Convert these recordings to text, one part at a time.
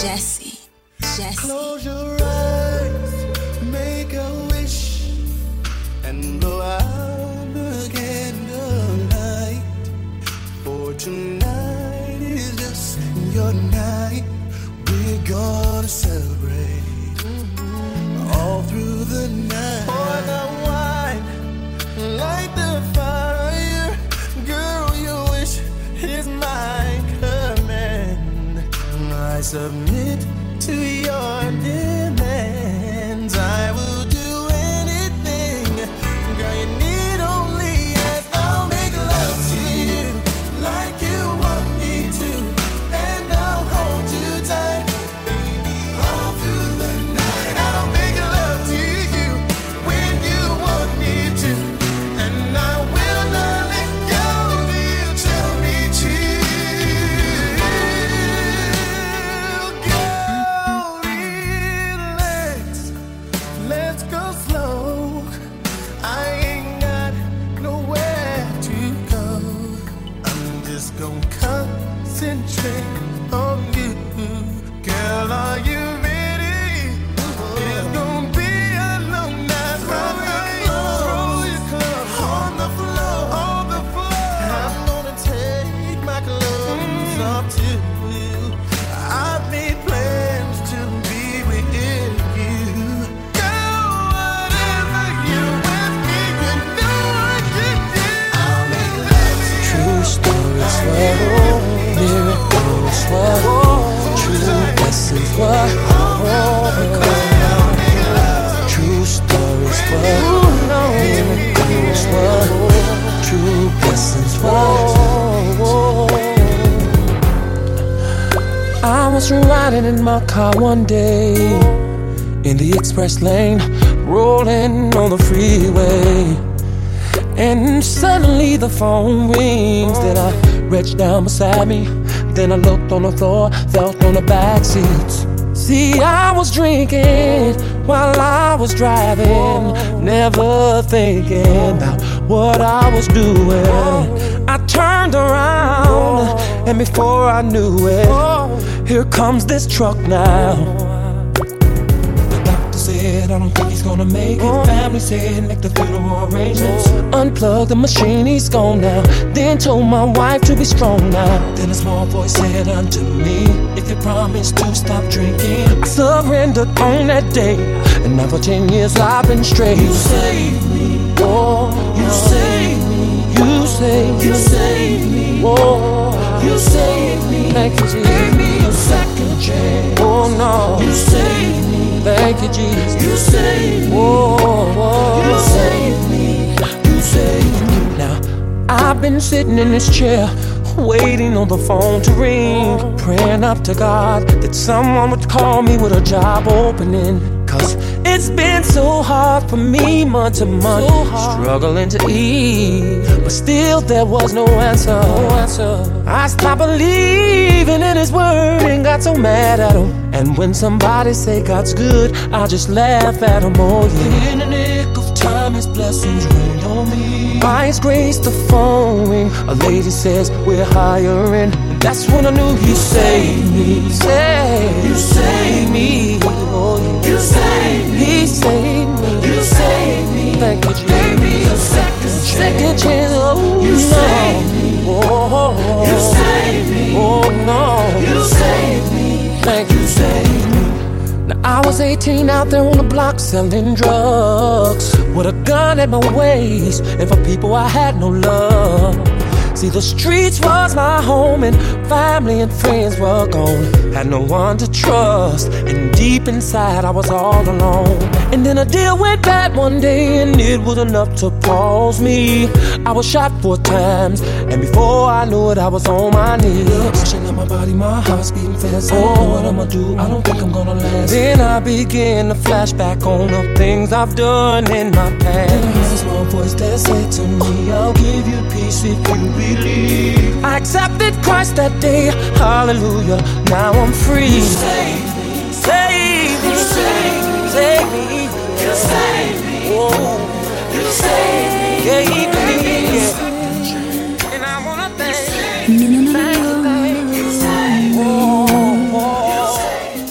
Jesse. Close your eyes, make a wish, and blow out the candlelight. For tonight is just your night. We're gonna celebrate all through the night. Pour the wine, light the fire. Girl, your wish is my command. I submit to your demands. I will do anything. Girl, you need only ask. I'll make love to you like you want me to, and I'll hold you tight, baby, all through the night. I'll make love to you when you want me to, and I will not let go till you tell me to. Let's go slow. I ain't got nowhere to go. I'm just gonna concentrate on you. Girl, are you ready? It's gonna be a long night. Throw your clothes on the floor. I'm gonna take my clothes off too. I've made plans to be with you. Miracles, what? True blessings, what? True stories, what? Miracles, what? True blessings, what? I was riding in my car one day, in the express lane, rolling on the freeway. And suddenly the phone rings. Then I reached down beside me. Then I looked on the floor, felt on the back seats. See, I was drinking while I was driving, never thinking about what I was doing. I turned around, and before I knew it, here comes this truck now. Said, I don't think he's gonna make it. Family said, make the funeral arrangements. Unplug the machine, he's gone now. Then told my wife to be strong now. Then a small voice said unto me, if you promise to stop drinking. I surrendered on that day, and now for 10 years I've been straight. You saved me, oh, you saved me. You saved me, you saved me, oh, you saved me. Thank you, Jesus. Gave me a second chance. Oh no, you saved me. Thank you, Jesus. You saved me. Whoa. You saved me. You saved me. Now, I've been sitting in this chair, waiting on the phone to ring, praying up to God that someone would call me with a job opening. Cause it's been so hard for me month to month, struggling to eat, but still there was no answer. I stopped believing in His word and got so mad at Him. And when somebody say God's good, I just laugh at Him. Oh yeah. In the nick of time, His blessings rain on me. By His grace, the phone ring. A lady says we're hiring. And that's when I knew He saved me. You saved me. Oh yeah. You saved me. He saved me. You saved me. Thank you, Jesus. Gave me a second chance. Oh, you saved me. Oh, you saved me. Oh no, you saved me. Thank you, saved me. Now I was 18 out there on the block selling drugs, with a gun at my waist, and for people I had no love. See, the streets was my home, and family and friends were gone. Had no one to trust, and deep inside I was all alone. And then a deal went bad one day, and it was enough to pause me. I was shot 4 times, and before I knew it, I was on my knees. Pushing out my body, my heart's beating fast. I don't know what I'ma do, I don't think I'm gonna last. Then I began to flashback on the things I've done in my past. Then I heard a small voice that said to me, I'll give you peace if you believe. I accepted Christ that day, hallelujah, now I'm free. You saved me, saved me, you saved me, saved me, you saved me, oh, you saved me, gave me, yeah. And I wanna thank you, thank you, oh, oh.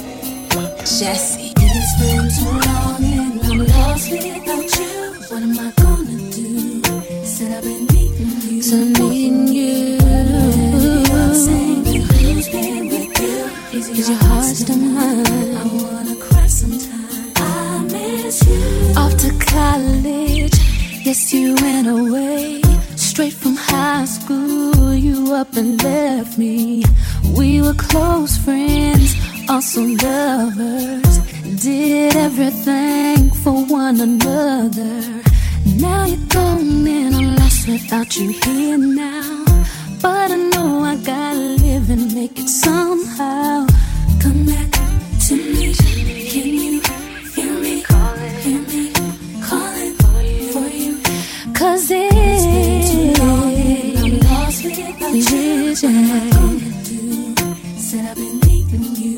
went away straight from high school. You up and left me. We were close friends, also lovers. Did everything for one another. Now you're gone and I'm lost without you here now. But I know I gotta live and make it somehow. Come back to me. Can you feel me? Hear me calling for you. 'Cause it's been too long and I'm lost without you. Said I've been needing you.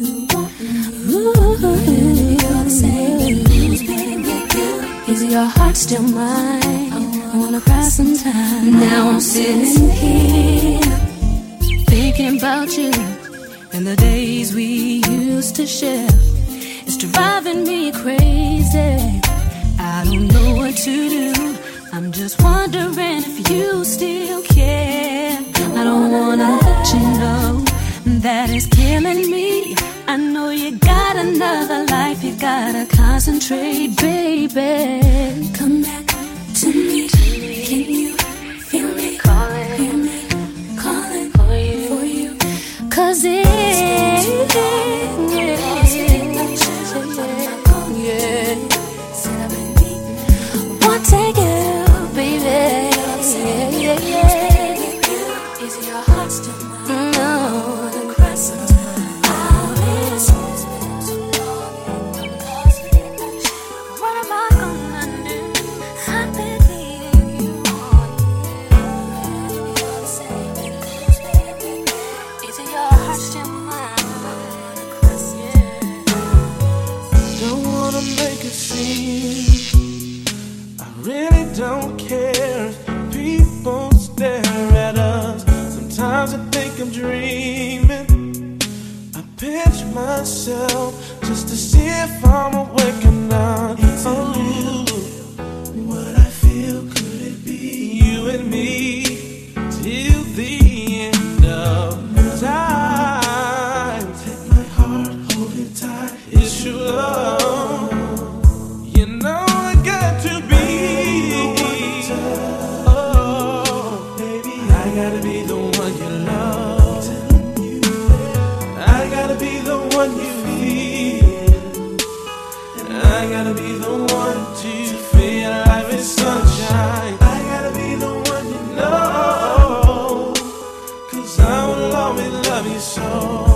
Is your heart still mine? I wanna cry sometime. Now I'm sitting here thinking about you and the days we used to share. It's driving me crazy. I don't know what to do. I'm just wondering if you still care. I don't wanna let you know that it's killing me. I know you got another life, you gotta concentrate, baby. Come back to me. Can you feel me? Hear me calling for you. 'Cause won't take it, baby. Is your heart still mine? No. Don't care if people stare at us. Sometimes I think I'm dreaming. I pinch myself just to see if I'm awake or not. Oh, what I feel, could it be you and me till the end of time? Take my heart, hold it tight. It's your love. You know I got to be. I gotta be the one you love. I gotta be the one you feel. And I gotta be the one to feel life is sunshine. I gotta be the one you know. 'Cause I will always love you so.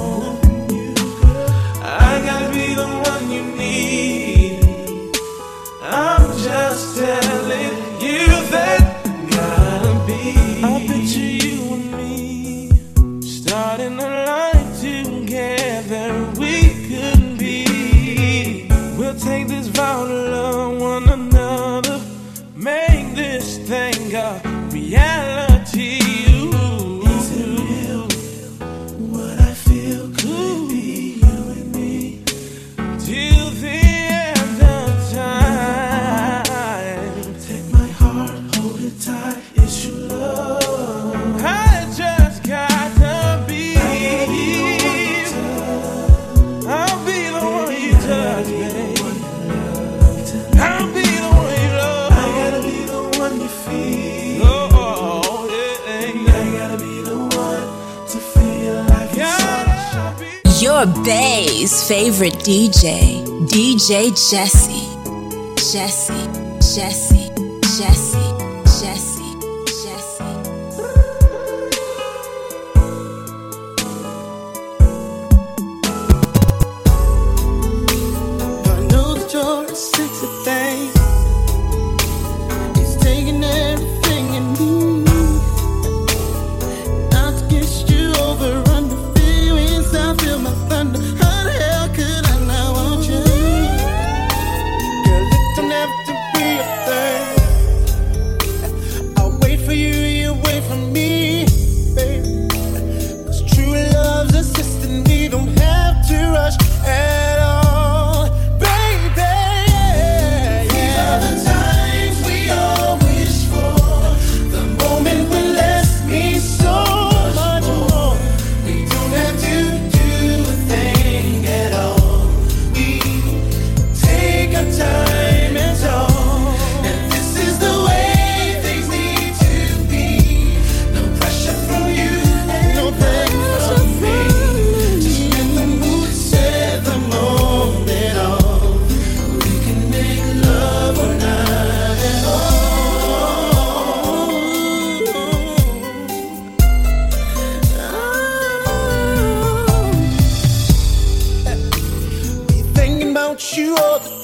I gotta be the one you need. I'm just telling you that. Gotta be. I picture you and me starting a life together. We couldn't be. We'll take this vow to love one another. Make this thing a reality. Is it real? What I feel, could be you and me till the end of time. Take my heart, hold it tight. It's your love. I just gotta be. I'll be the one you touch, babe. I'll be the one you love. I gotta be the one you feel. Oh, yeah. I gotta be the one to feel like it's your bae's favorite DJ, DJ Jesse. Jesse, Jesse, Jesse, Jesse. Sexy thing, it's taking everything in me. Not to get you over, under feelings, I feel my thunder. How the hell could I not want you? Girl, it don't have to be a thing.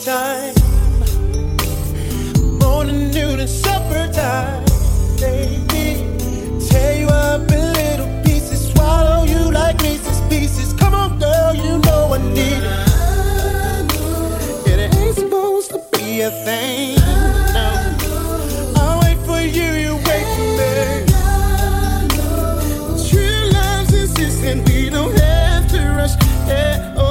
time. Morning, noon, and supper time. Baby, tear you up in little pieces, swallow you like Reese's Pieces. Come on, girl, you know I need it. It ain't supposed to be a thing. No, I'll wait for you, you wait for me. True love's insistent, we don't have to rush. Yeah, oh.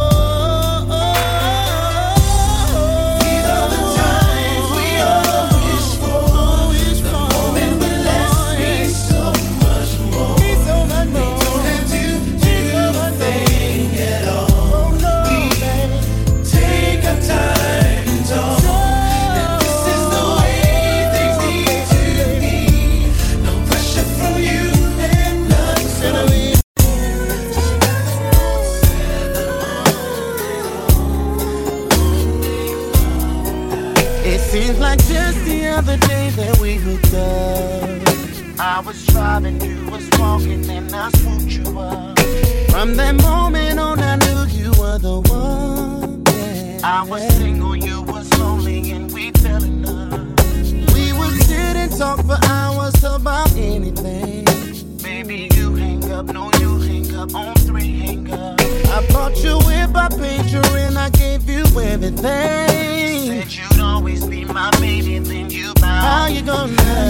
Seems like just the other day that we hooked up. I was driving, you was walking, and I swooped you up. From that moment on, I knew you were the one. Yeah. I was single, you was lonely, and we fell in love. We would sit and talk for hours about anything. Baby, you hang up, no, you hang up on 3 hang up. I bought you whip, I paid you, and I gave you everything. Said you'd always be my baby, then you bow. How you gonna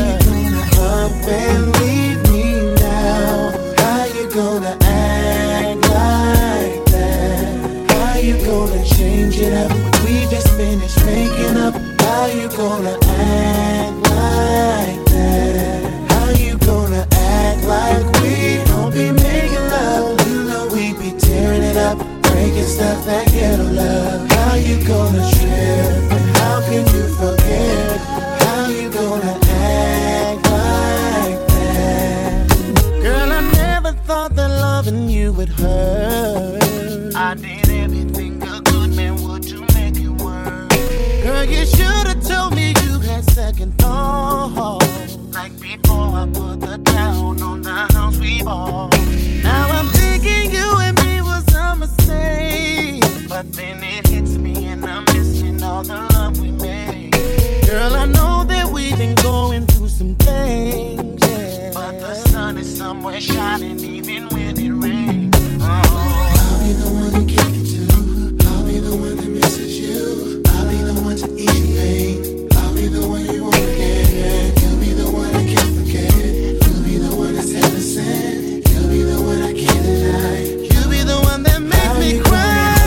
up and leave me now? How you gonna act like that? How you gonna change it up? We just finished making up. How you gonna act like that? How you gonna act like we don't be making love? You know we be tearing it up, breaking stuff that ghetto love. How you gonna trip? And how can you forget? How you gonna act like that? Girl, I never thought that loving you would hurt. I did everything a good man would to make it work. Girl, you should've told me you had second thoughts. Like before I put the down on the house we bought. Now I'm thinking you and me was a mistake. But then it hits me and I'm missing all the love we made. Girl, I know that we've been going through some things, yeah. But the sun is somewhere shining even when it rains. I'll be the one to kick it to. I'll be the one that misses you. I'll be the one to ease your pain. I'll be the one you wanna get. You'll be the one I can't forget. You'll be the one that's heaven sent. You'll be the one I can't deny. You'll be the one that makes me cry.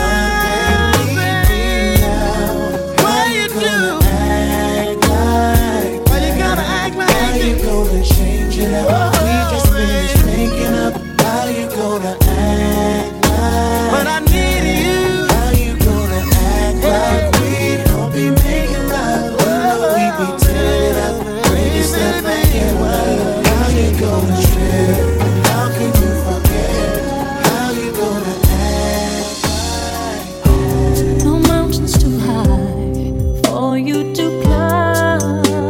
Change it up. We just finished making up. How you gonna act like? But I need you. How you gonna act like we don't be making love? We be tearing it up, breaking stuff back in love. How you gonna trip? How can you forget? How you gonna act like? No mountains too high for you to climb.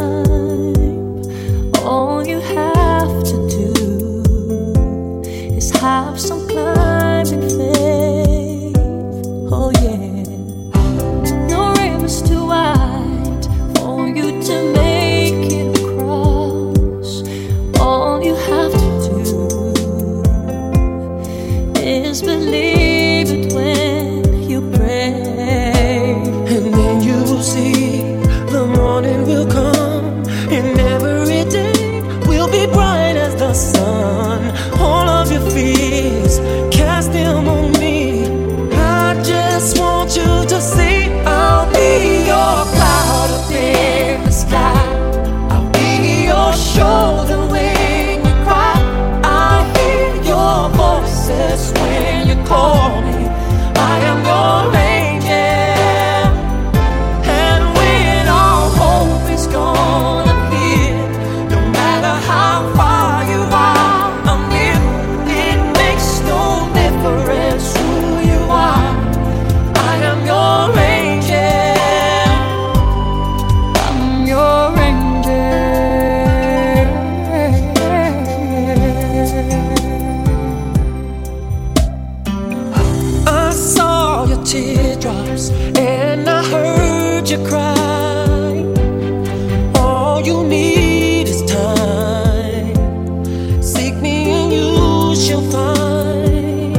All you have to do is have some climbing faith. Oh yeah. No river's too wide for you to make it across. All you have to do is believe it when you pray. And then you will see the morning will come, and every day will be bright as the sun. All of your fears, cast them on me. I just want you to see I'll be your cloud up in the sky. I'll be your shoulder when you cry. I hear your voices when you call me. I am your angel. And when all hope is gone, I'm here. No matter how far you are, I'm here. It makes no difference who you are. I am your angel. I'm your angel. I saw your teardrops and I heard heard you cry. All you need is time. Seek me and you shall find.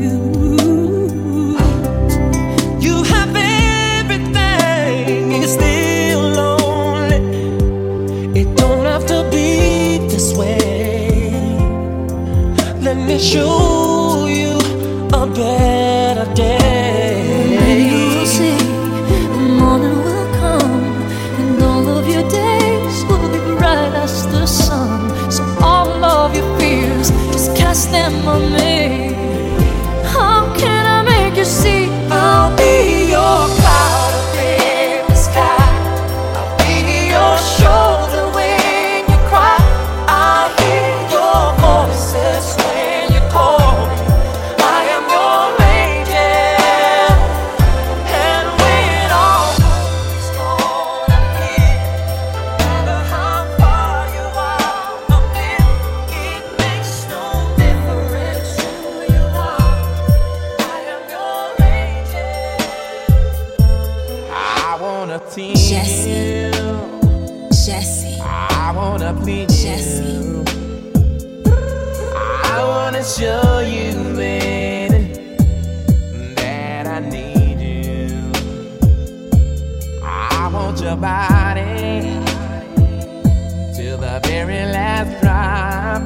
You have everything and you're still lonely. It don't have to be this way. Let me show you a better day. You'll see the morning will come, and all of your days will be bright as the sun. So all of your fears, just cast them on me. How can I make you see? I'll be your cloud in the sky. I'll be your shoulder when you cry. I hear your voices when you call me. I am your angel, and when all is gone, I'm here. No matter how far you are from me, it makes no difference who you are. I am your angel. I wanna teach Jesse. you. Jesse, I wanna please Jesse. you. I wanna show you, man, that I need you. I want your body till the very last drop.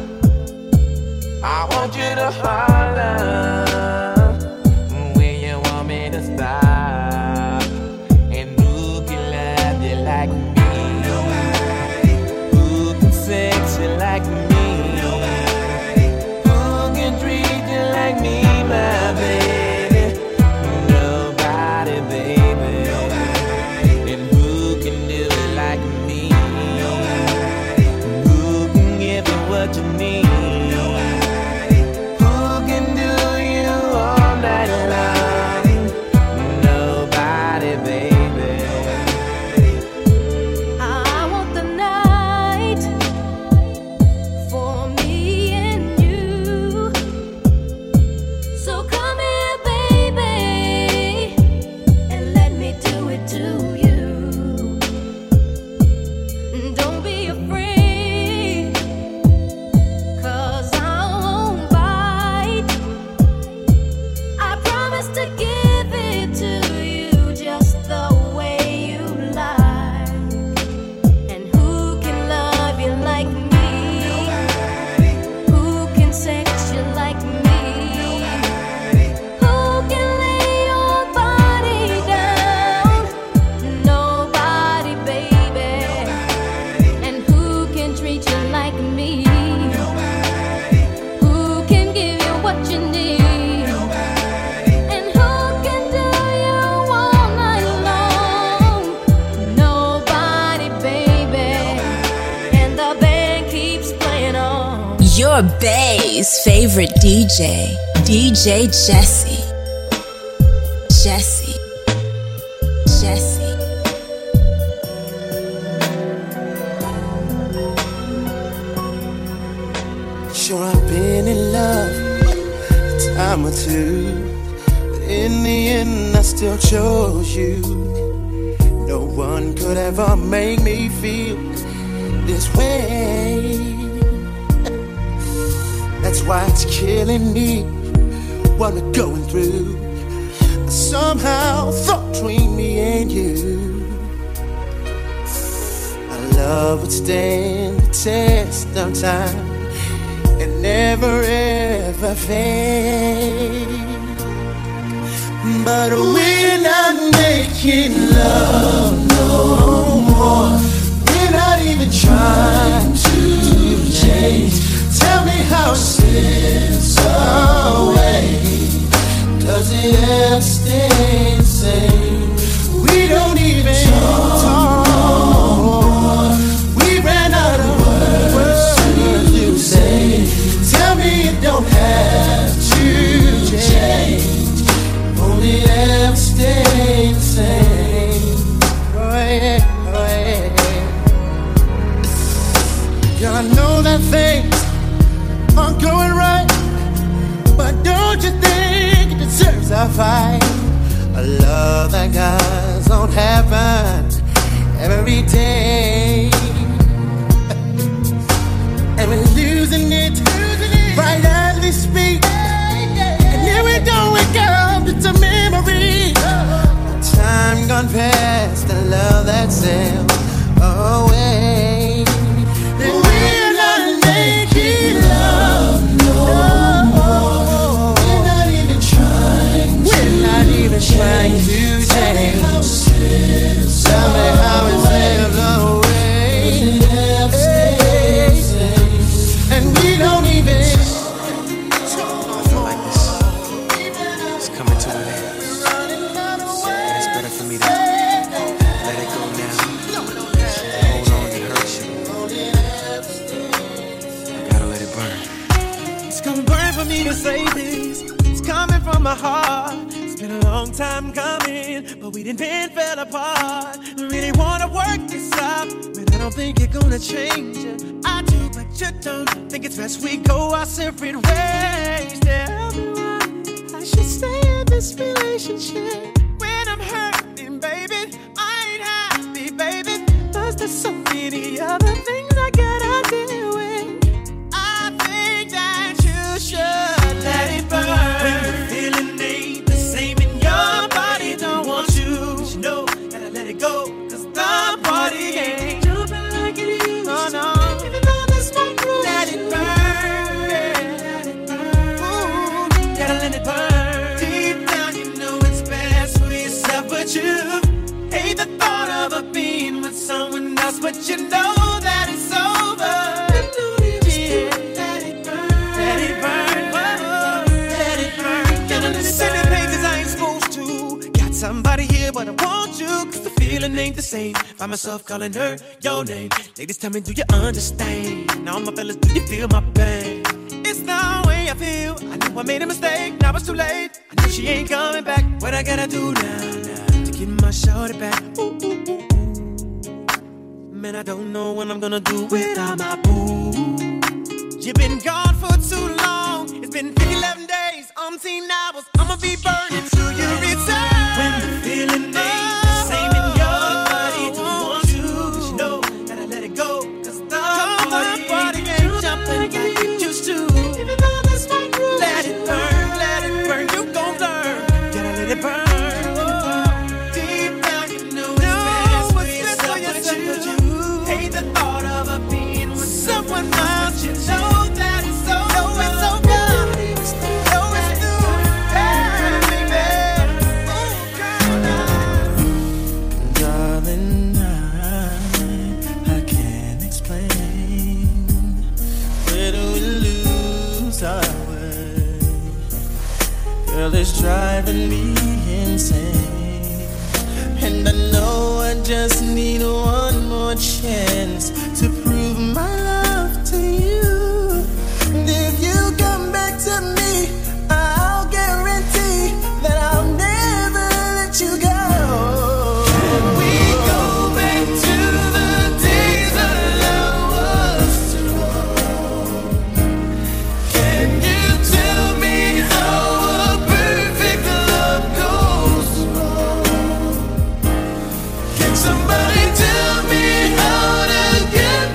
I want you to holler when you want me to stop. And who can love you like me? Who can sex you like me? Who can treat you like me, my baby? Nobody, baby. And who can do it like me? Who can give you what you need? Who can do you all night long? Nobody, baby. I want the night for me and you. So come here, baby, and let me do it to you. Don't be afraid, 'cause I won't bite. I promise to give it to you just the way you like. And who can love you like me? Who can sex you like me? Who can lay your body down? Nobody, baby. And who can treat you like me? Who can give you what you need? And who can do you all night long? Nobody, baby. And the band keeps playing on. Your Bay's favorite DJ, DJ Jesse. Jesse. Jesse. Sure, I've been in love a time or two, but in the end, I still chose you. No one could ever make me feel this way. That's why it's killing me what we're going through. I somehow thought between me and you, our love would stand the test of time and never ever fade. But we're not making love no more. We're not even trying to change. Tell me how since away does it ever stay the same? We don't even talk. We ran out of words to say. Tell me it don't have to change. Only ever stay the same. Oh yeah, oh yeah. Girl, I know that things aren't going right, but don't you think it deserves a fight? A love that guys don't happen every day. And we're losing it right as we speak. And here we go, wake up, it's a memory. Time gone past the love that sailed away. And we're not making love no more. We're not even trying to change. Tell me how it sailed away. And we don't even. I feel like this is coming to an end. And it's better for me to let it go now. Hold on to hurt you. I gotta let it burn. It's gonna burn for me to say this. It's coming from my heart. It's been a long time coming, but we didn't fell apart. I really wanna work this out, but I don't think you're gonna change it. I do, but you don't. Think it's best we go our separate ways. Tell me why I should stay in this relationship when I'm hurting, baby. I ain't happy, baby. Plus there's so many other things I gotta deal with. I think that you should let it burn. When the feeling ain't the same in your body, don't want you. But you know, gotta let it go, cause the party ain't jumping like it used to. Oh no, even though there's no proof. Let it burn, let it burn. Ooh, gotta let it burn. Deep down you know it's best for yourself, but you hate the thought of her being with someone else, but you know that it's over. Somebody here, but I want you, cause the feeling ain't the same. Find myself calling her your name. Ladies, tell me, do you understand? Now my fellas, do you feel my pain? It's the way I feel. I know I made a mistake, now it's too late. I know she ain't coming back. What I gotta do now to get my shorty back? Ooh, ooh, ooh, ooh. Man, I don't know what I'm gonna do without my boo. You've been gone for too long. It's been 11 days, umpteen hours. I'ma be burning till you return. When the feeling ain't the same in your body, don't want to, but you know, gotta let it go, cause the body ain't jumping like it used to. Even though there's no proof. Let it burn, you gon' learn. Gotta let it burn. Deep down you know it's best for yourself, but you hate the thought of her being with someone else. You know that it's over. It's over. Girl, it's driving me insane. And I know I just need one more chance to prove my love to you. And if you come back to me, I'll guarantee that I'll never let you go. Can we go back to the days our love was strong? Can you tell me how a perfect love goes wrong? Can somebody tell me how to get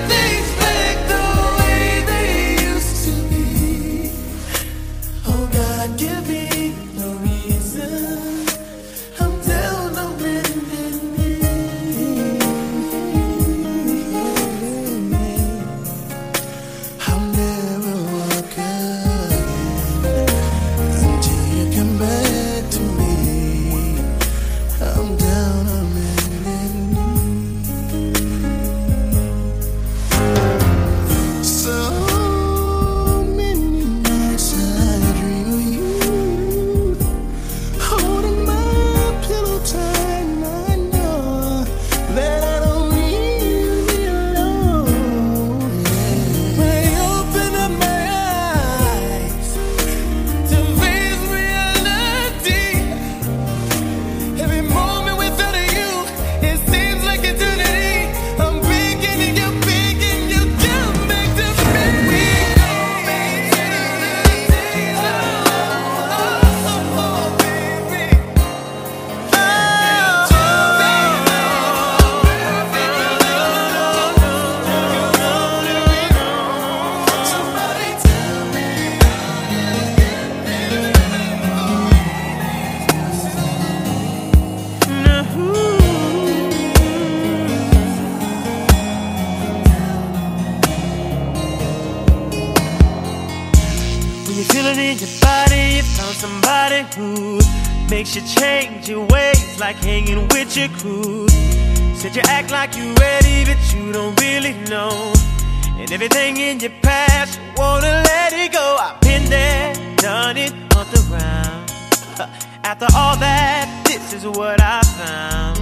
somebody who makes you change your ways, like hanging with your crew. Said you act like you ready, but you don't really know. And everything in your past, you wanna let it go. I've been there, done it, humped around. After all that, this is what I found.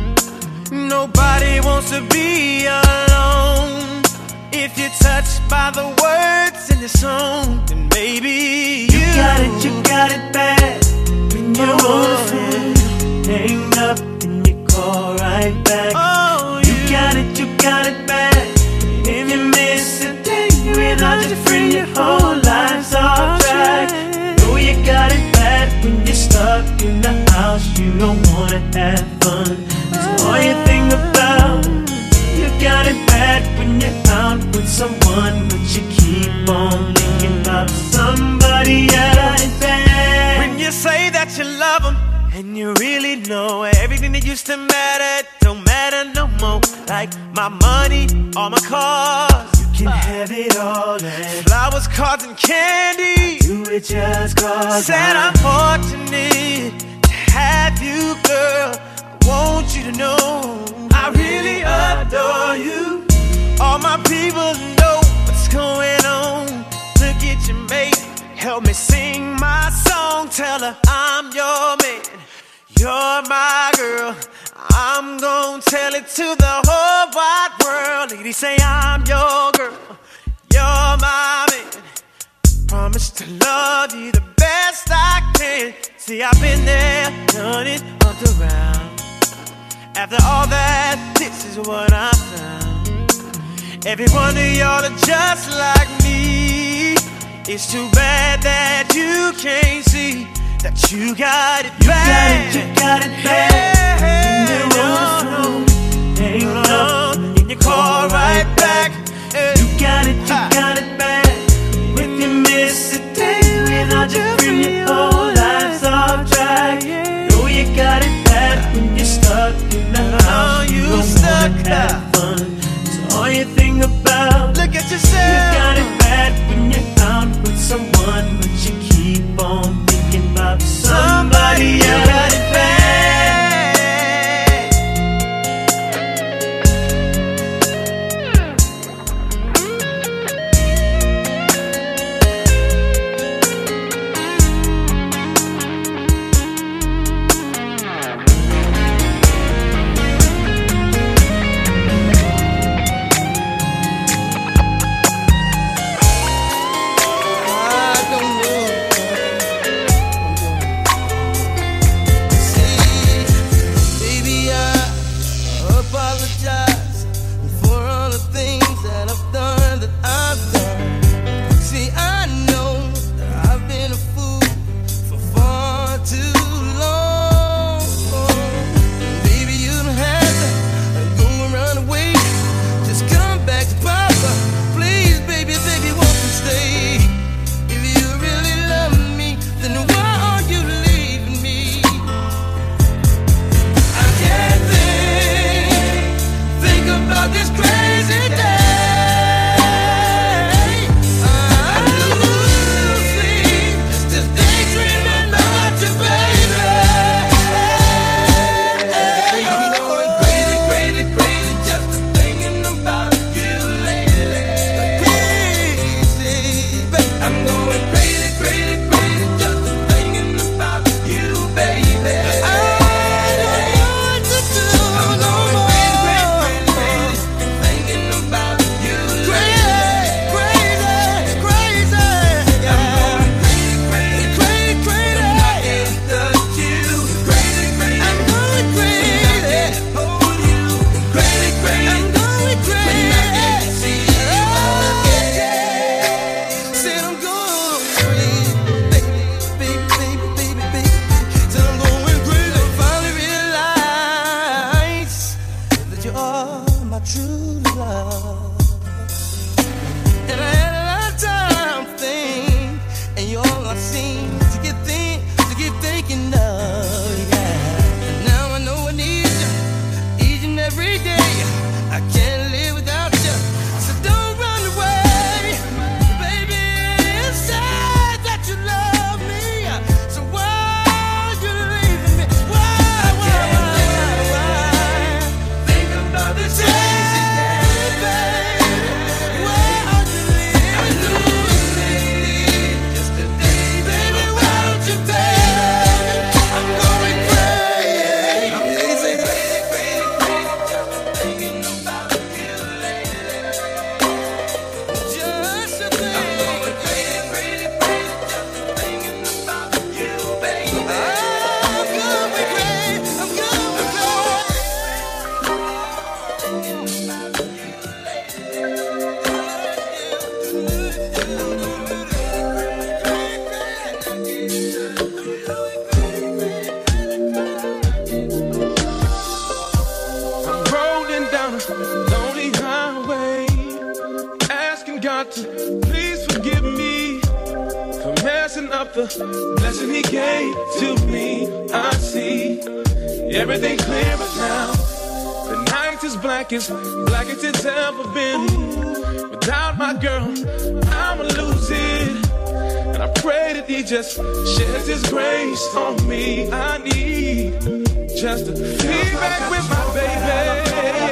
Nobody wants to be alone. If you're touched by the words in the song, then maybe you got it bad. When you're on the phone, hang up and you call right back. Oh, you got it bad. If you miss a day without your friend, your whole life's off track. Know you got it bad when you're stuck in the house, you don't wanna have fun. That's all you think about. You got it bad when you're out with someone, but you keep on thinking about somebody else. When you say that you love them, and you really know everything that used to matter don't matter no more. Like my money, all my cars, you can have it all. And flowers, cards, and candy, do it just cause. Said I'm fortunate to have you, girl. I want you to know I really adore you. All my people know what's going on. Look at your mate, help me sing my song. Tell her I'm your man, you're my girl. I'm gonna tell it to the whole wide world. Ladies say I'm your girl, you're my man. Promise to love you the best I can. See, I've been there, done it, humped around. After all that, this is what I found. Every one of y'all are just like me. It's too bad that you can't see that you got it bad. You got it bad. When you're on the phone, hang up and you call right back. You got it bad. When you miss a day without your friend, your whole life's off track. Know you got it bad when you're stuck in the house. You don't wanna have fun. That's all you think about. Look at yourself. You got it bad when you're out with someone, but you keep on thinking about somebody else. You got it bad. the blessing he gave to me. I see everything clearer now. The night is black as it's ever been. Without my girl, I'ma lose it. And I pray that he just shares his grace on me. I need just to be back with my baby.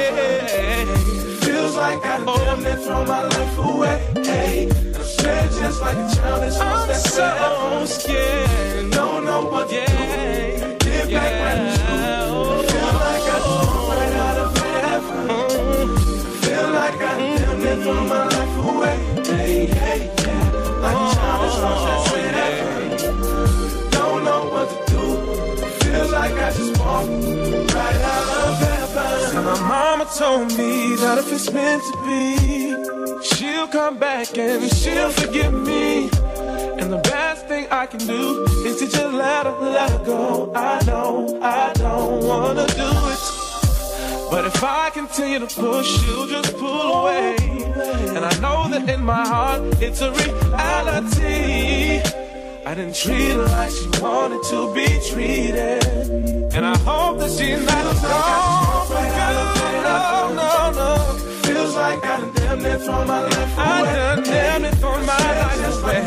Feels like I damn near throw my life away. Hey, I'm scared just like a child that's I'm so scared. Don't know what to do. Get back right to you. Feel like I just walked right out of heaven. Feel like I damn near throw my life away. Hey, hey, yeah. Like a child that's lost that's don't know what to do. Feels like I just walked right out of heaven. So my mama told me that if it's meant to be, she'll come back and she'll forgive me. And the best thing I can do is to just let her go. I know I don't wanna do it, but if I continue to push, she'll just pull away. And I know that in my heart it's a reality. I didn't treat her like she wanted to be treated, and I hope that she's not gone for good. No. Feels like I done damn near thrown my life away. I done damn near thrown my life away.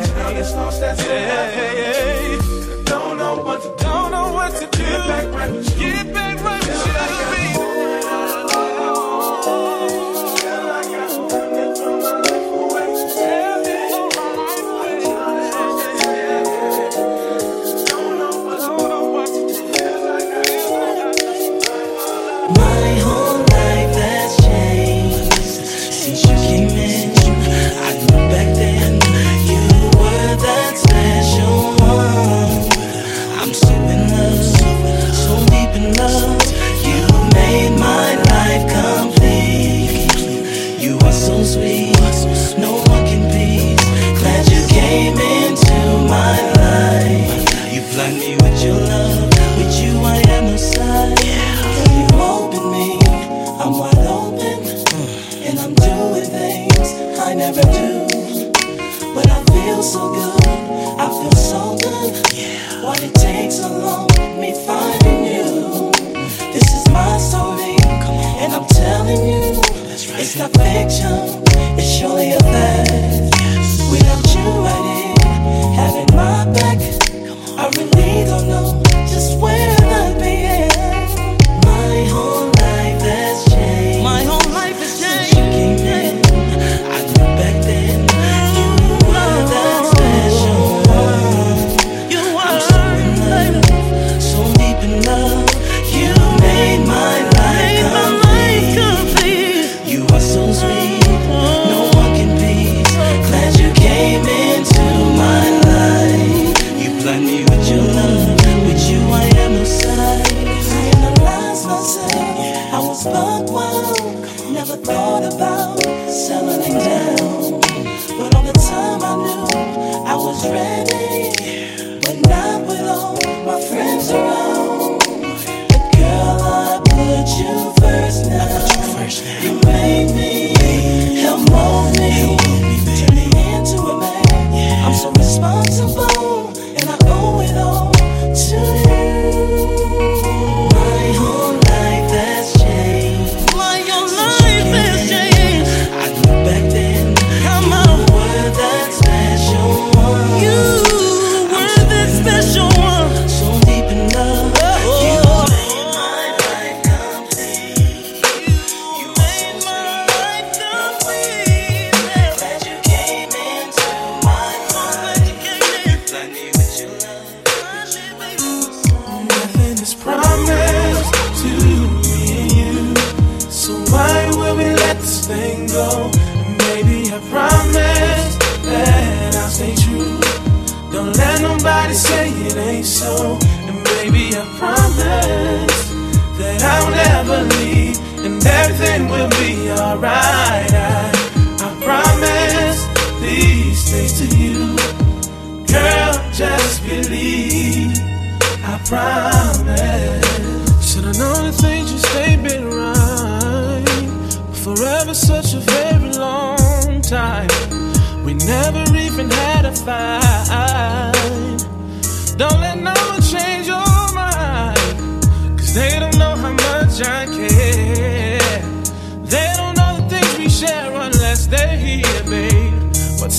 Yeah. Don't know what to do. Get back right with you. Get back right with you.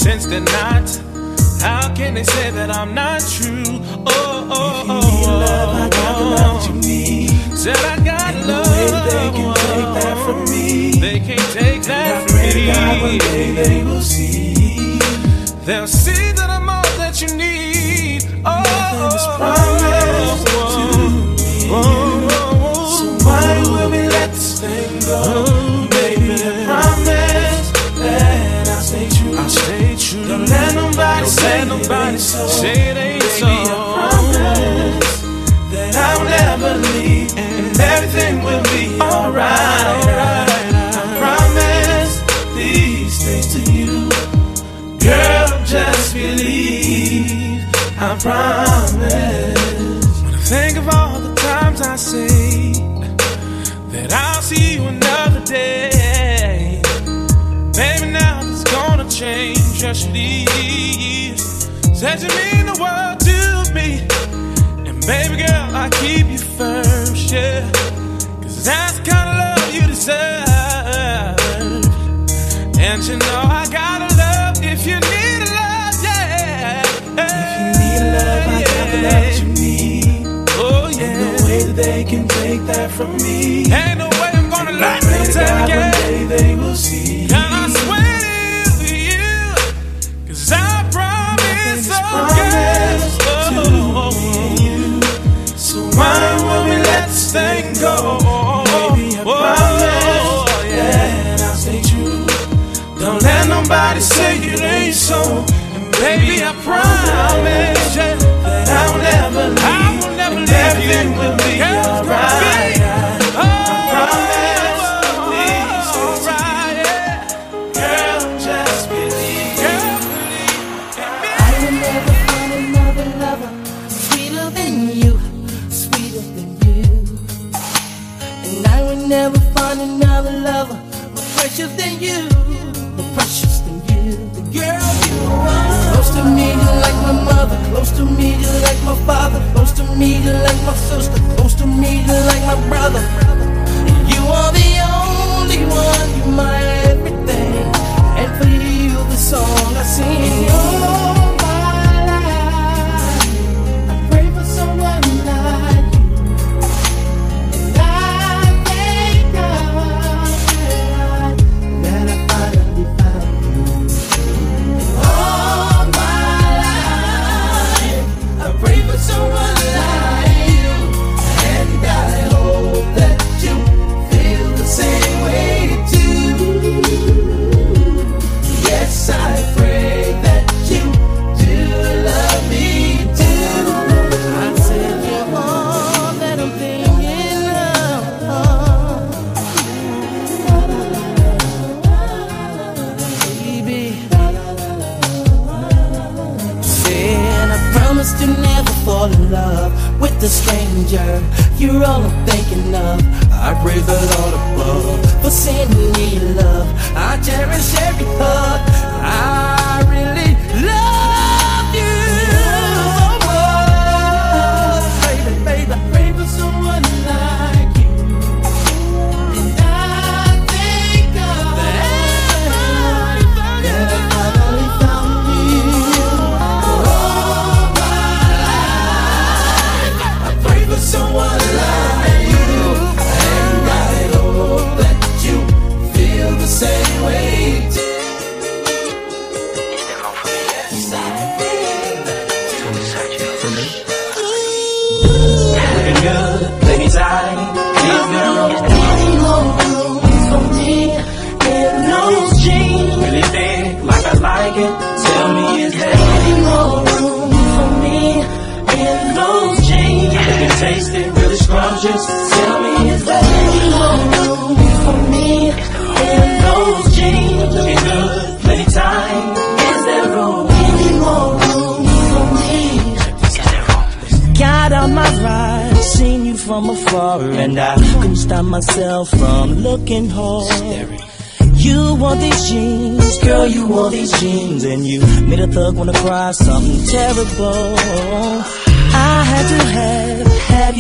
since they're not, how can they say that I'm not true? Oh, if you need love, I got the love you need. Said I got and love. They can take that from me. They can't take that from me. God, one day they will see. They'll see that I'm all that you need. Nothing is promised to me. So why will we let this thing go? Baby, I promise that I'll stay true. I'll stay true. Don't let nobody say it ain't so. Baby, I promise that I'll never leave, and everything will be alright. I promise these things to you, girl. Just believe. I promise. When I think of all the times I say that I'll see you another day, baby, now it's gonna change. Just leave. Said you mean the world to me, and baby girl, I keep you first, yeah. Cause that's the kind of love you deserve. And you know I gotta love if you need a love, yeah. If you need a love, I got the love you need. Oh yeah. Ain't no way that they can take that from me. Ain't no way I'm gonna let them take it. One day they will see. And I swear to you, cause I promise, so why will we let this thing go? Baby, I promise that I'll stay true. Don't let nobody say it ain't so. And baby, I promise that I'll never leave. I will never leave. Everything will be alright. I promise these things to you. Girl, just believe. I will never find another lover sweeter than you, sweeter than you. And I will never find another lover more precious than you, more precious than you. The girl you are. Close to me, you're like my mother. Close to me, you're like my father. Close to me, you're like my sister. Close to me, you're like my brother. And you are the only one. You're my everything. And for you, the song I sing. All my life, I pray for someone like you. And I thank God that I finally found you. All my life, I pray for someone like you. And I hope that you feel the same way too. Yes, I pray that you do love me too. I said you're all that I'm thinking of, baby. Said I promised to never fall in love with a stranger. You're all I'm thinking of. I pray the Lord above for sending me love. I cherish every thought. I really love you so much. Baby, baby, I pray for someone like you. And I thank God that I finally found you. All my life, I pray for someone like you. And I hope that you feel the same way too. Looking good, lady tight, feel good. Any more room for me in those jeans? Really big, like I like it. Tell me, is there any more room for me in those jeans? Looking tasty, really scrumptious. Tell me, is there any more room for me in those jeans? Looking good, plenty time. Is there room? Any more room for me? Got out my ride, seen you from afar, and I couldn't stop myself from looking hard. You wore these jeans, girl, you wore these jeans, and you made a thug wanna cry something terrible. I had to have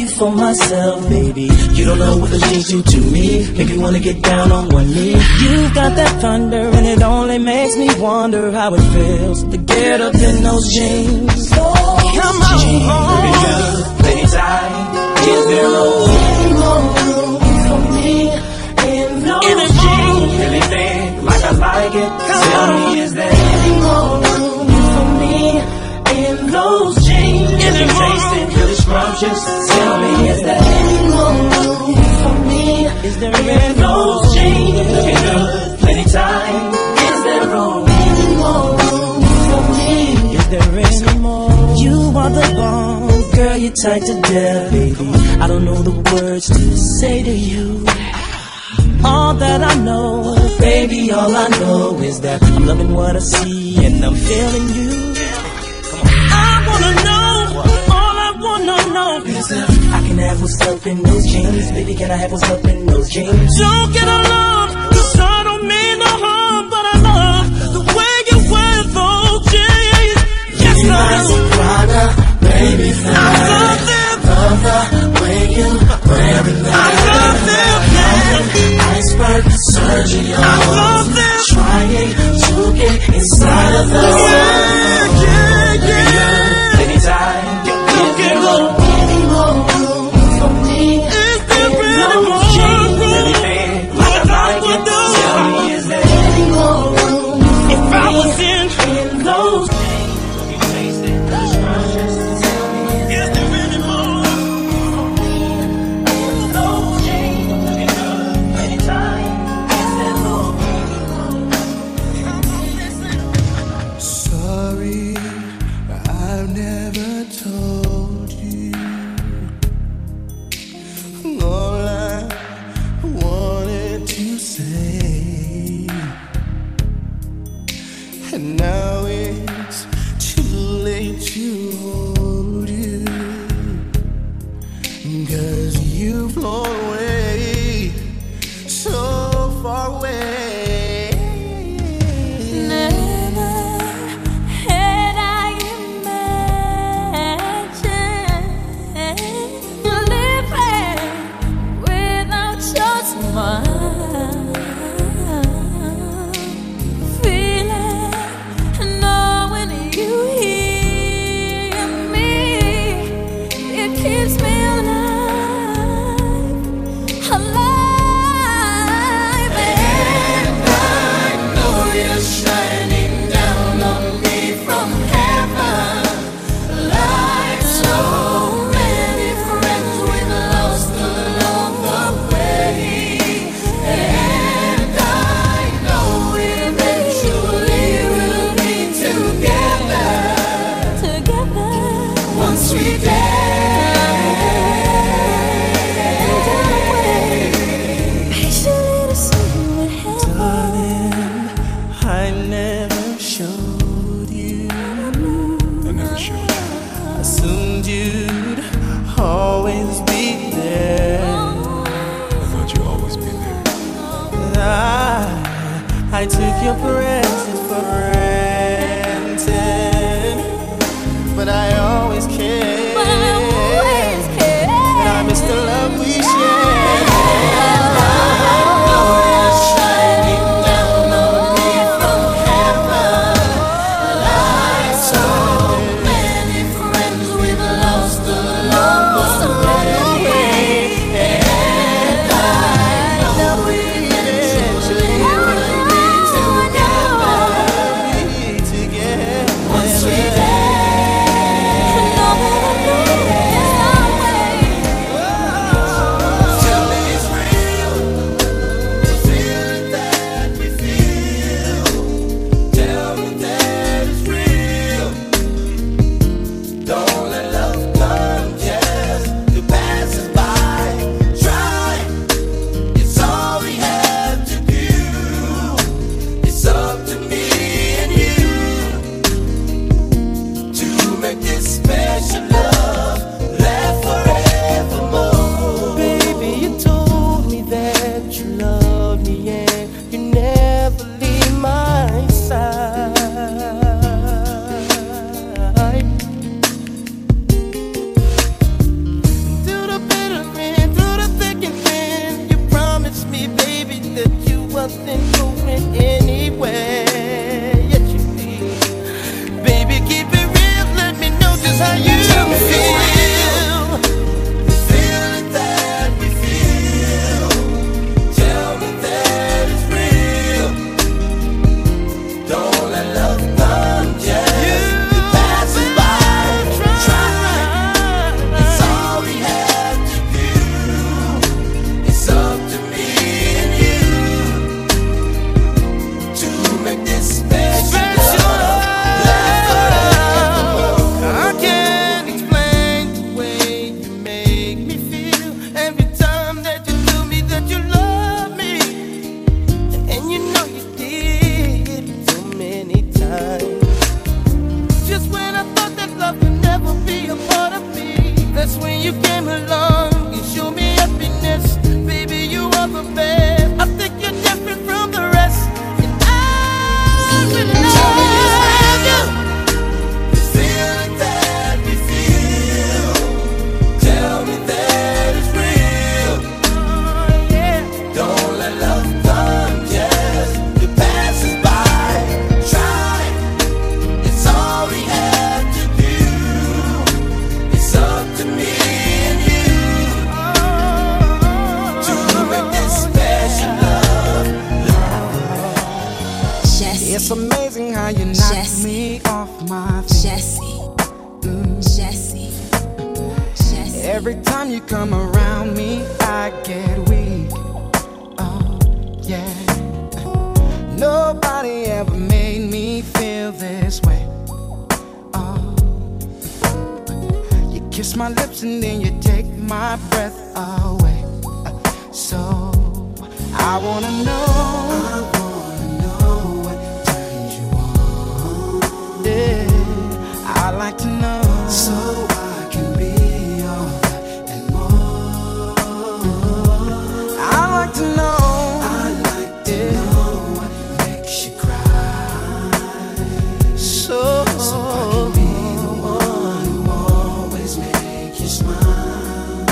you for myself, baby. You don't know what the jeans do to me. Make me wanna get down on one knee. You got that thunder, and it only makes me wonder how it feels to get up in those jeans. Come on, pretty good, pretty tight. Is there any more room for me in those jeans? Really think like I like it. Tell me, is there any more room for me in those jeans? If you taste it really scrumptious, tell me, is there any more room for me? Is there in those jeans? Looking good, plenty time. Is there any more room for me? Is there any more? You are the bomb, girl, you're tight to death, baby. I don't know the words to say to you. All that I know, baby, all I know is that I'm loving what I see and I'm feeling you. I wanna know, all I wanna know is that I can have what's up in those jeans. Baby, can I have what's up in those jeans? Don't get alarmed, 'cause I don't mean no harm, but I love the way you wear those jeans. Yes, Prada, baby, I love them. Love the way you wear it. I love them. Iceberg, Sergio. I love them. Trying to get inside of the anytime. Is there any more room for me? Is there any more room? Like I like it. Tell me, is there any more room? If I was in those things, you taste it, scrumptious. Tell me, is there any more room for me in those jeans? Looking good, anytime. Is there more room? Sorry, I've never told you all I wanted to say, and now it's too late to hold you, 'cause you've flown away, so far away. Never had I imagined living without your smile, feeling, knowing you hear me. It keeps me alive, alive, and I know you're shining down on me from heaven. Like so many friends we've lost along the way, and I know eventually we'll be together, together once we patiently to see what happens. Darling, I never showed you. I never showed you. Assumed you'd always be there. I thought you'd always be there. I took your presence for granted, but I always cared. But I always cared. And I miss the love we shared. Shining down on me from heaven, like so many friends we've lost along the way, and I know eventually we'll be together. came along, you showed me happiness. Baby, you are the best. I think you're different from the rest. And I really love you. The feeling that we feel, tell me that it's real. Don't let love come just to pass us by. Try, it's all we have to do. It's up to me and you to make this special love. Jesse, It's amazing how you knock Jesse. me off my feet. Jesse, Jesse, Jesse. Every time you come around me, I get weak. Oh, yeah. Nobody ever made me feel this way. Oh, you kiss my lips and then you take my breath away. So I wanna know what turns you on. Yeah, I like to know so I can be all that and more. I like to know. I like to know what makes you cry. So I can be the one who always make you smile.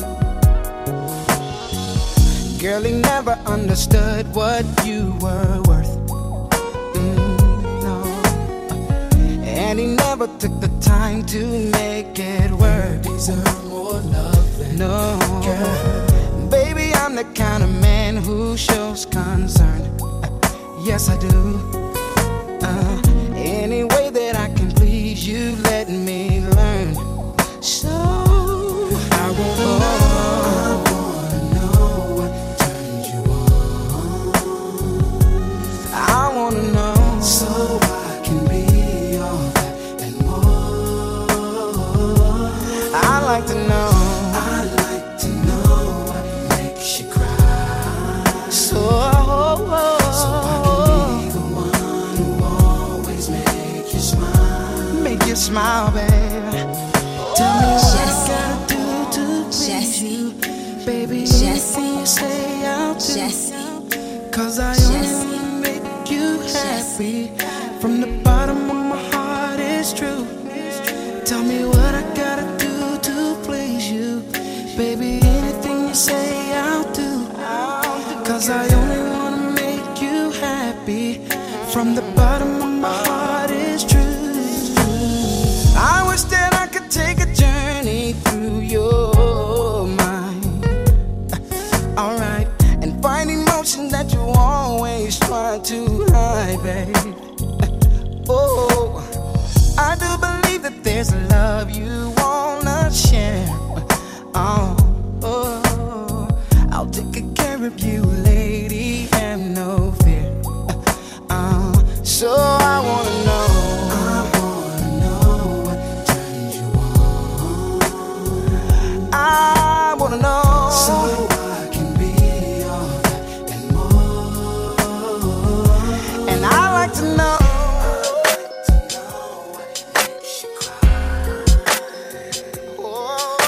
Girl, he never understood what you were worth. No. And he never took the time to make it work. Deserve more love than No, baby, I'm the kind of man who shows concern. Yes, I do. Any way that I can please you, let me learn. So I wanna know what turns you on. I wanna know so I can be all that and more. I like to know. I like to know what makes you cry. So I can be the one who always make you smile. Make you smile, baby. Tell me what I gotta do to please you, baby. Anything you say, I'll do. Jesse, 'Cause I only wanna make you happy. From the bottom of my heart, it's true. Tell me what I gotta do to please you, baby. Anything you say, I'll do. 'Cause I only wanna make you happy. From the bottom of my heart, it's true. I wish that I could take a journey through your mind. Alright, and find emotion that you always try to hide, babe. Oh, I do believe that there's a love you wanna share. Oh, I'll take good care of you, lady, have no fear. So I wanna know what turns you on. I wanna know so I can be all that and more. And I like to know what makes you cry. Oh,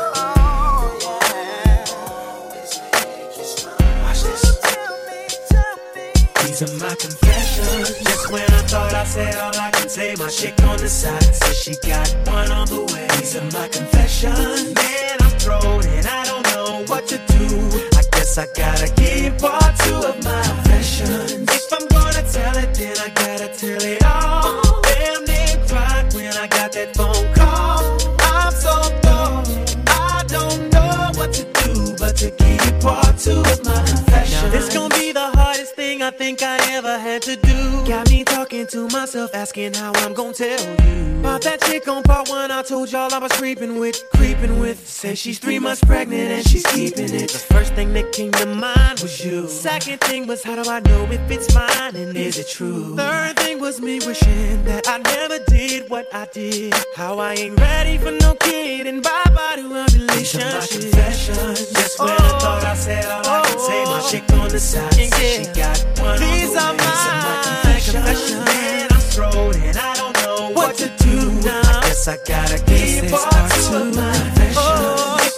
yeah. Always make you smile. Watch this. Tell me. These are my confessions. Just when I thought I said all I can say, my chick on the side says she got one on the way. These are my confessions. Man, I'm thrown and I don't know what to do. I guess I gotta give part two of my confessions. If I'm gonna tell it, then I gotta tell it all. Damn, they cried when I got that phone call. I'm so thrown, I don't know what to do but to give part two of my confessions. Now this gon' be the hardest thing I think I ever had to do. Got me talking to myself, asking how I'm gon' tell you about that chick on part one. I told y'all I was creeping with. Say she's 3 months pregnant and she's keeping it. The first thing that came to mind was you. Second thing was, how do I know if it's mine and is it true? Third thing was me wishing that I never did what I did. How I ain't ready for no kid and bye-bye to a relationship. These are my confessions. Just when I thought I said all I could say, my chick on the side said she got one. These are my confessions. Man, I'm thrown and I don't know what to do now. I guess I gotta give part two of my confessions.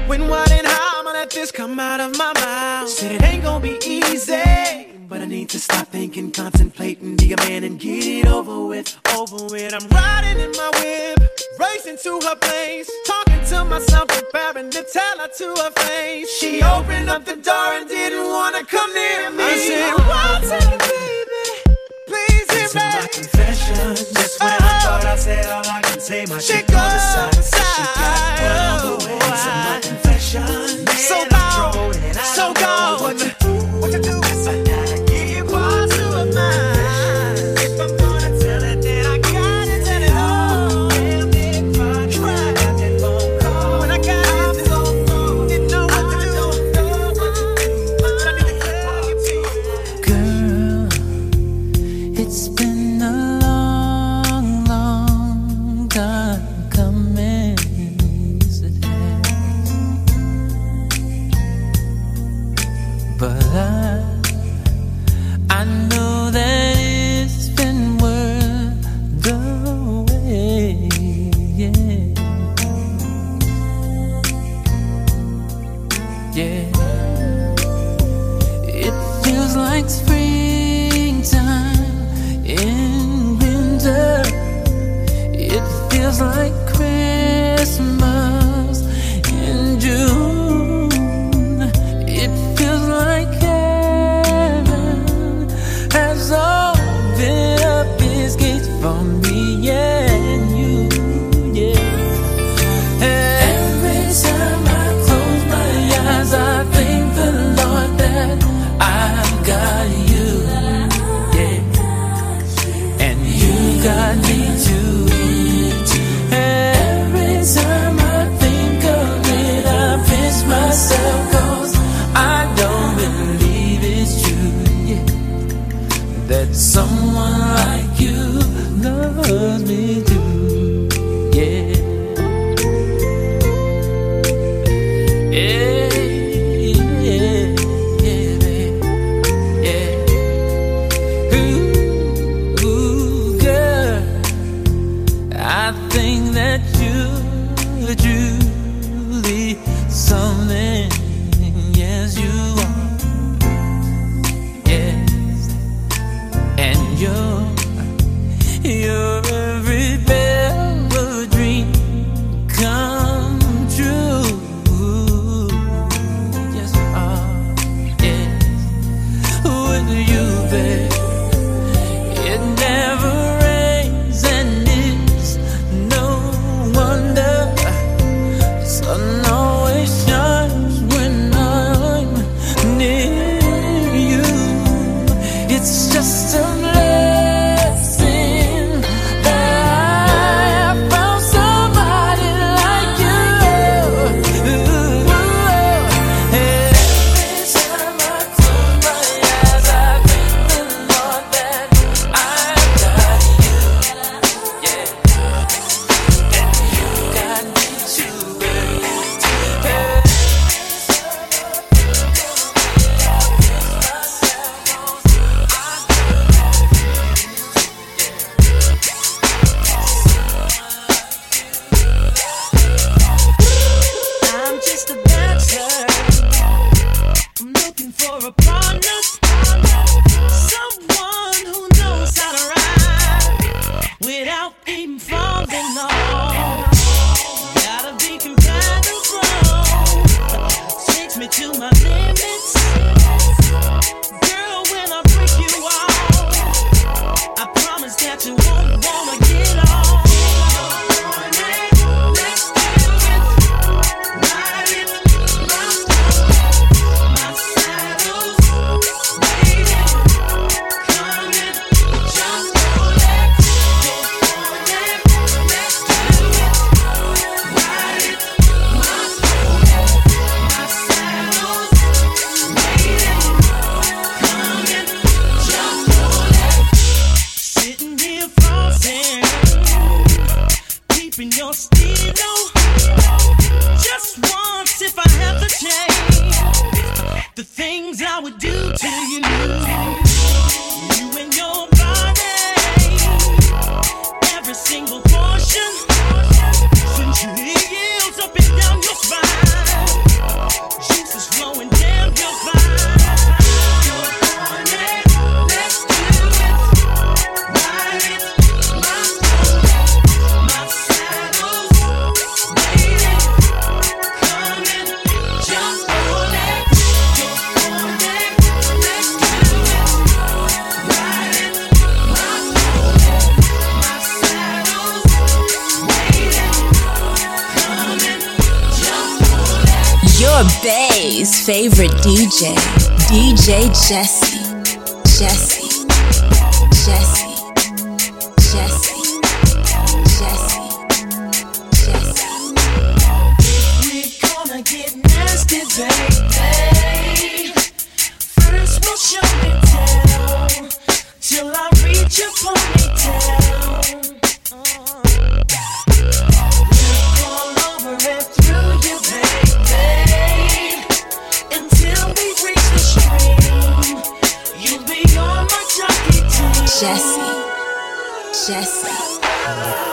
When, what, and how I'ma let this come out of my mouth? Said it ain't gonna be easy, but I need to stop thinking, contemplating, be a man and get it over with. I'm riding in my whip, racing to her place, talking to myself, preparing to tell her to her face. She opened up the door and didn't wanna come near me. I said, one second, baby, please hear me. My confession, just when I thought I said all I can say, my chick on the side, so she got one on the way. So my confession, man, so gone, so gone. What you do? I gotta give you part two of mine. If I'm gonna tell it, then I gotta tell it all. Damn, if I try, I get phone call. When I got it, didn't know what to do. But I need to tell you, girl, it's been a long, long time coming. But I know that it's been worth the wait, yeah. It feels like springtime in winter. It feels like Christmas in June. It feels like heaven has opened up its gates for me and you, yeah. Every time I close my eyes, I thank the Lord that I've got you, yeah. And you got me too. Every time I think of it, I pinch myself, 'cause I don't believe it's true, yeah, that someone like you loves me too, yeah. Yeah, yeah, yeah, babe, yeah. Ooh, girl, I think that you're truly something. Yes, you are. Yes, and you're every bit of a dream come true. Yes, you are. Yes, with you, babe, it never rains, and it's no wonder. Sun always shines when I'm near you. It's just a blessing that I found somebody like you. Every time I close my eyes, I thank the Lord that I got you, yeah. And you got me too, baby. I'm just a bachelor. I'm looking for a partner, someone who knows how to ride without even falling off. Gotta be compatible, takes me to my limits. Girl, when I break you off, I promise that you won't wanna get off. Let's do it. Ride it, my saddle's waiting, coming, just for that. Let's do it. Ride it, my saddle's waiting, coming, just for that. Sitting here frozen, keeping your stilo. Just once, if I have the chance, the things I would do to you. You and your body, every single portion, sensually yields up and down your spine. Your bae's favorite DJ, DJ Jesse. Jesse. Jesse. Jesse. Jesse. Jesse. We're gonna get nasty, baby. First we'll show and tell, till I reach your ponytail. Look all over and through you, baby, until we reach the stream. You'll be on my jockey team. Jesse. Jesse.